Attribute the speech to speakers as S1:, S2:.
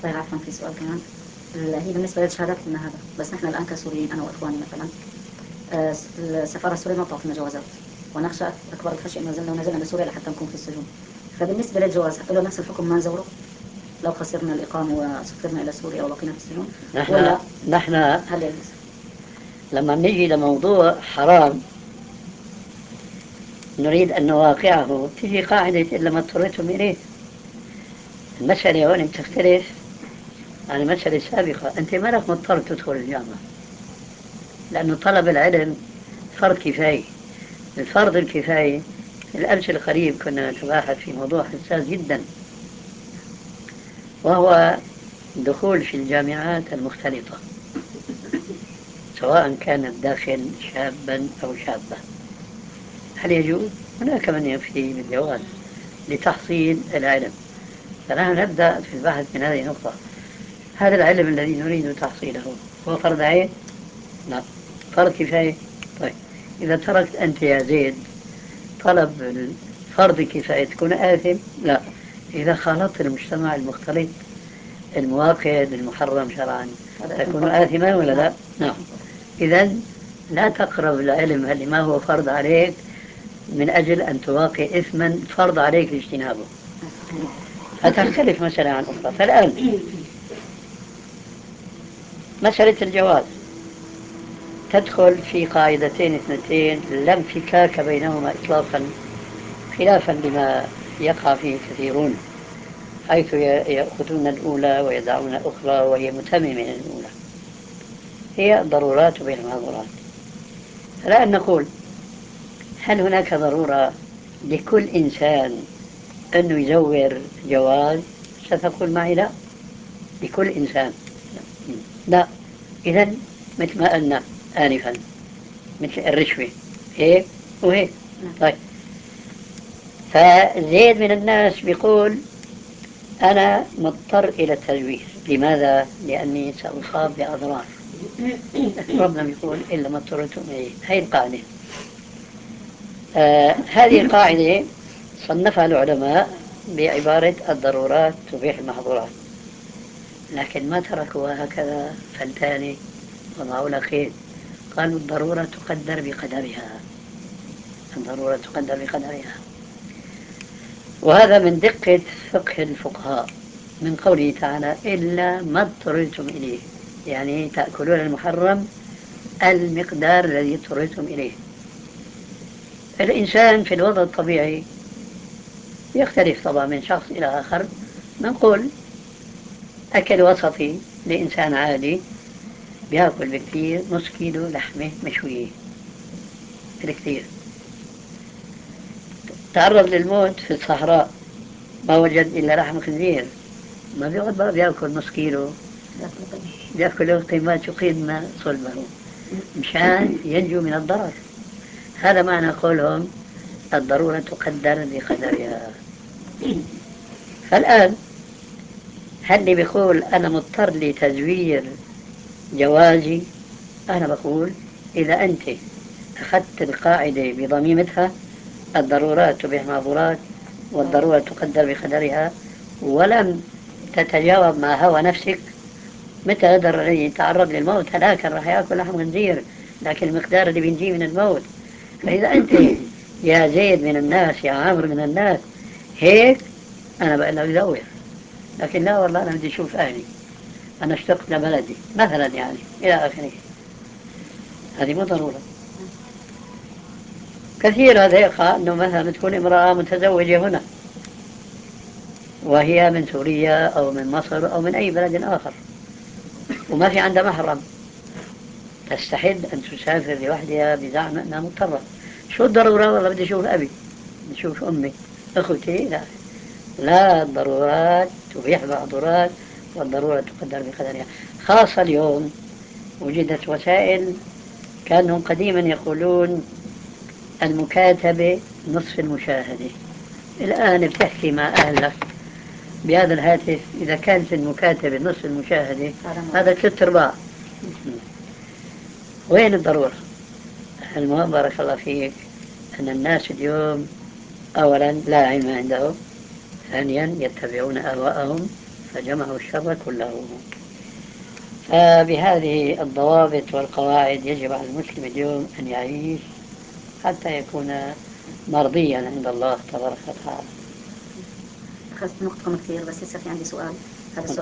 S1: طيب عفوا في سؤال كمان. هي بالنسبة لشهادتنا هذا، بس نحن الآن كسوريين أنا وإخواني مثلا، السفارة السورية ما بتعطينا جوازات، ونخشى أكبر الخشية إنه نزلنا بسوريا لحتى نكون في السجون. فبالنسبة للجواز له نفس الحكم ما نزوره لو خسرنا الإقامة وسافرنا إلى سوريا وبقينا في السجون؟
S2: نحن
S1: هل يجوز؟
S2: لما نيجي لموضوع حرام نريد أن نواقعه، تجي قاعدة إلا ما اضطريتم إليه. المسألة هون بتختلف عن المسألة السابقة. أنت ما لك مضطر تدخل الجامعة، لأنه طلب العلم فرض كفاية. الفرض الكفاية في الأمس القريب كنا نتباحث في موضوع حساس جدا، وهو الدخول في الجامعات المختلطة، سواء كان الداخل شابا أو شابة. هل يجوز؟ هناك من يفتي بالجواز لتحصيل العلم. فنحن نبدأ في البحث من هذه النقطة. هذا العلم الذي نريد تحصيله هو فرض عين؟ لا. فرض كفاية؟ طيب، إذا تركت أنت يا زيد طلب فرض كفاية تكون آثم؟ لا. إذا خالطت المجتمع المختلط المواقد المحرم شرعا تكون آثما ولا لا؟ نعم. إذا لا تقرب العلم اللي ما هو فرض عليك من أجل أن تواقع إثما فرض عليك اجتنابه. فتختلف مسألة عن أخرى. فالآن مسألة الجواز تدخل في قاعدتين اثنتين لا انفكاك بينهما إطلاقا، خلافا لما يقع فيه كثيرون، حيث يأخذون الأولى ويدعون الأخرى وهي متممة من الأولى. هي ضرورات بين المحظورات. فالآن نقول هل هناك ضرورة لكل إنسان أنه يزور جواز؟ ستقول معي لا، لكل إنسان لا. إذا مثل ما قلنا آنفا، مثل الرشوة هيك وهيك. طيب، فزيد من الناس بيقول أنا مضطر إلى التزوير. لماذا؟ لأني سأصاب بأضرار. ربنا يقول إلا ما اضطررتم إليه. هي القاعدة. هذه القاعدة صنفها العلماء بعبارة الضرورات تبيح المحظورات، لكن ما تركوها هكذا فلتاني وضعوا لها خير. قالوا الضرورة تقدر بقدرها. الضرورة تقدر بقدرها. وهذا من دقة فقه الفقهاء من قوله تعالى إلا ما اضطررتم إليه، يعني تأكلون المحرم المقدار الذي اضطررتم إليه. الإنسان في الوضع الطبيعي يختلف طبعا من شخص إلى آخر. نقول أكل وسطي لإنسان عادي بياكل بكثير نص كيلو لحمة مشوية بالكثير. تعرض للموت في الصحراء ما وجد إلا لحم خنزير، ما بيقعد بقى بياكل نص كيلو، بياكل قيمات يقيم صلبه مشان ينجو من الضرر. هذا معنى قولهم الضرورة تقدر بقدرها. فالآن هل اللي بيقول أنا مضطر لتزوير جوازي؟ أنا بقول إذا أنت أخذت القاعدة بضميمتها الضرورات تبيح المحظورات والضرورة تقدر بقدرها، ولم تتجاوب مع هوى نفسك، متى هذا الذي يتعرض للموت هلاكا راح ياكل لحم خنزير، لكن المقدار اللي بينجيه من الموت. فإذا أنت يا زيد من الناس يا عامر من الناس هيك، أنا بقول لك زور. لكن لا والله أنا بدي أشوف أهلي، أنا اشتقت لبلدي مثلا، يعني إلى آخره. هذه مو ضرورة. كثير هذا يقع أنه مثلا تكون امرأة متزوجة هنا وهي من سوريا أو من مصر أو من أي بلد آخر وما في عندها محرم، تستحد أن تسافر لوحدها بزعم أنها مضطرة. شو الضرورة؟ والله بدي أشوف أبي، بدي أشوف أمي، أخوتي. لا، لا، الضرورات تبيح المحظورات والضرورة تقدر بقدرها. خاصة اليوم وجدت وسائل، كانوا قديما يقولون المكاتبة نصف المشاهدة. الآن بتحكي مع أهلك بهذا الهاتف، إذا كانت المكاتبة نصف المشاهدة هذا 3/4. وين الضرورة؟ المهم بارك الله فيك أن الناس اليوم أولا لا علم عندهم، ثانيا يتبعون أهواءهم، فجمعوا الشر كله. فبهذه الضوابط والقواعد يجب على المسلم اليوم أن يعيش حتى يكون مرضيا عند الله تبارك وتعالى.
S1: أخذت نقطكم كثير، بس لسه في عندي سؤال. هذا السؤال